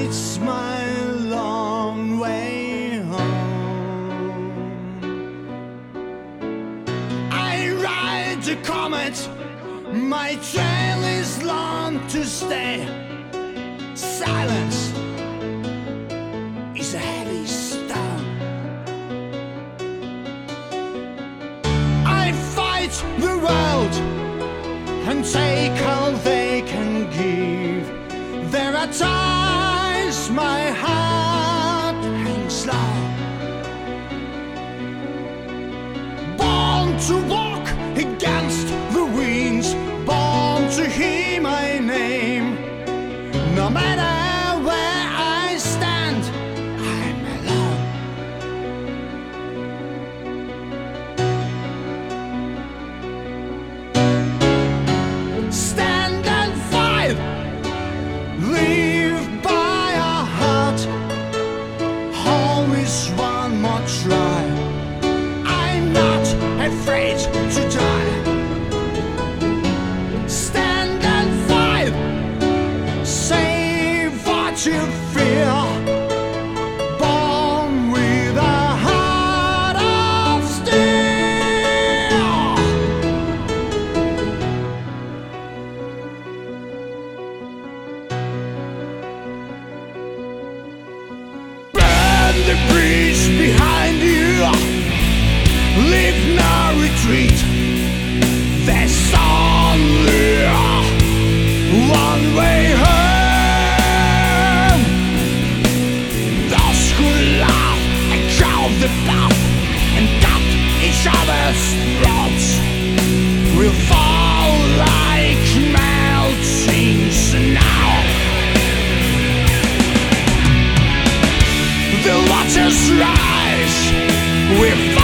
It's my long way home. I ride the comet, my trail is long to stay. Silence is a heavy stone. I fight the world and take all they can give. There are times my heart hangs low. Born to walk against the winds, born to hear my name. No matter where I stand, I'm alone. Stand and fight, live by our heart. Always one more try. I'm not afraid to die. Stand and fight, say what you feel. Born with a heart of steel. Burn the bridge behind you, leave no retreat. There's only one way home. Those who love and crowd the path and cut each other's throats will fall like melting snow. The waters rise with